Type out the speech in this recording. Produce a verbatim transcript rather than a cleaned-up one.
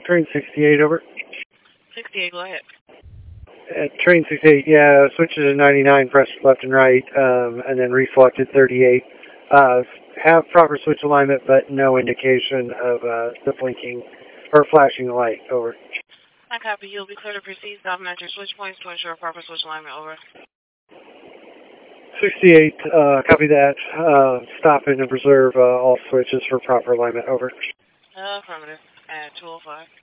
train sixty-eight, over. sixty-eight, go ahead. Uh, train sixty-eight, yeah, switch to ninety-nine, press left and right, um, and then reflected thirty-eight. Uh, have proper switch alignment, but no indication of uh, the blinking or flashing light, over. I copy. You'll be clear to proceed. Document your switch points to ensure proper switch alignment, over. sixty-eight, uh, copy that. Uh, stop and preserve uh, all switches for proper alignment, over. Uh, affirmative. At two oh five.